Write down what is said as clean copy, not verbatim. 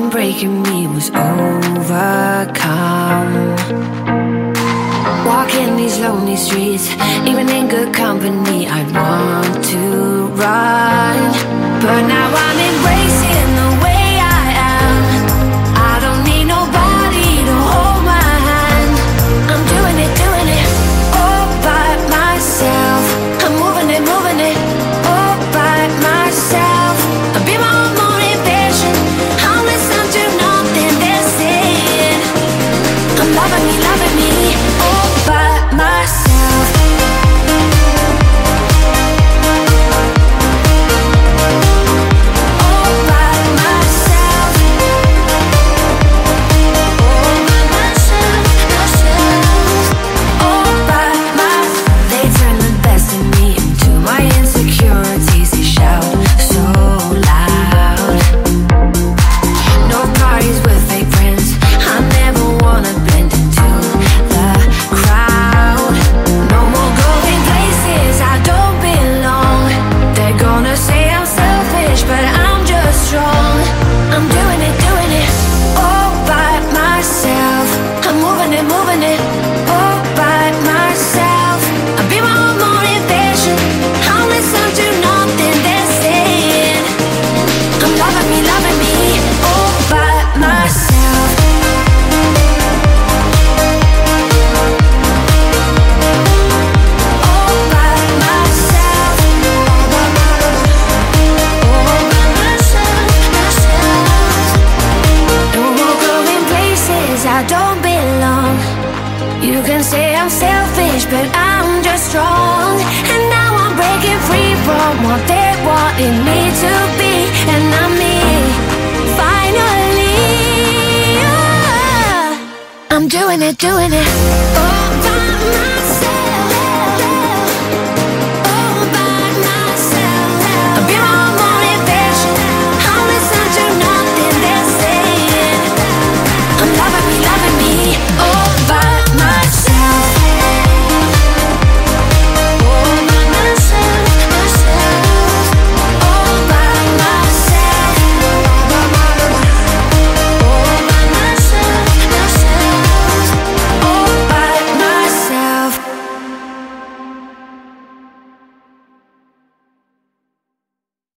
breaking me was overcome. Walking these lonely streets, even in good company, I'd want to run. But now I'm embracing the way I am. I don't need nobody to hold my hand. I'm doing it all by myself. I'm moving it all by myself. I'll be my own motivation. I'll listen to nothing they're saying. I'm loving me all by myself. All by myself. All by myself. All by myself. They turn the best in me into my insecurities. They shout so loud. No parties with fake friends. I never wanna blend into the crowd. No more going places I don't belong. They're gonna say I'm selfish, but I'm just strong. I'm doing it all by myself. I'm moving it all by myself. I'll be my own motivation. I'll listen to nothing they're saying. I'm loving me all by myself. All by myself. All by myself. No more going places I don't belong. You can say I'm selfish, but I'm just strong. And now I'm breaking free from what they wanted me to be. And I'm me, finally. I'm doing it all